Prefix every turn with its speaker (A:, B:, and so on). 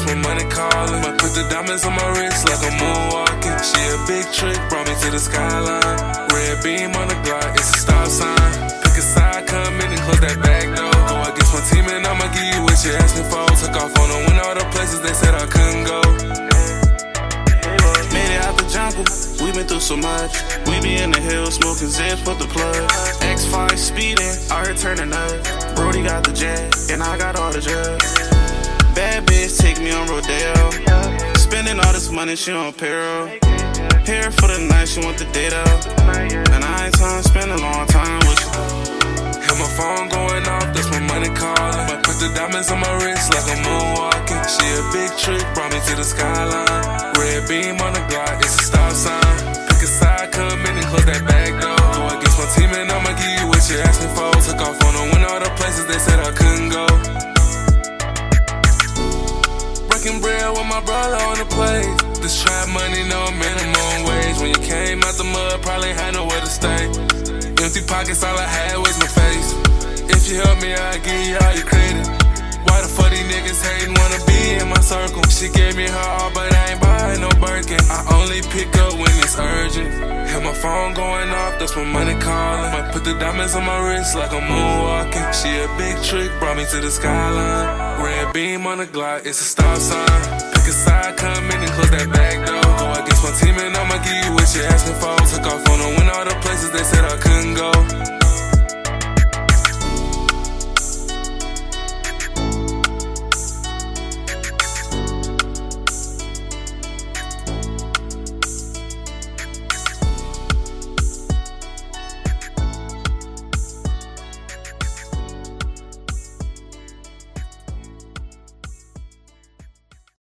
A: that's my money calling. Might put the diamonds on my wrist like I'm moonwalking. She a big trick, brought me to the skyline. Red beam on the Glock, it's a stop sign. Pick a side, come in and close that back door. Go against my team and I'ma give you what you're asking for. Took off on the win all the places they said I couldn't go.
B: Made it out the jungle, we been through so much. We be in the hills, smoking zips, put the plug. X5 speeding, out here turning up. Brody got the jet, and I got all the drugs. Bad bitch take me on Rodeo. Spending all this money, she on payroll. Here for the night, she want the data. And I ain't trying to spend a long time with you.
A: Have my phone going off, that's my money calling. Might put the diamonds on my wrist like I'm moonwalking. She a big trick, brought me to the skyline. Red beam on the Glock, it's a stop sign. Pick a side, come in and close that back door. Go against my team and I'ma give you what you're asking for. Took off on the win all the places they said I couldn't go. Breaking bread with my brother on the place. This trap money, no minimum wage. When you came out the mud, probably had nowhere to stay. Empty pockets, all I had was my face. If you help me, I'll give you all your credit. Why the fuck these niggas hatin', wanna be in my circle? She gave me her all, but I ain't buying no Birkin. I only pick up when it's urgent. Have my phone going off, that's my money calling. Might put the diamonds on my wrist like I'm moonwalking. She a big trick, brought me to the skyline. Red beam on the Glock, it's a stop sign. Pick a side, come in and close that back door. Go against my team and I'ma give you what you're asking for. Took off on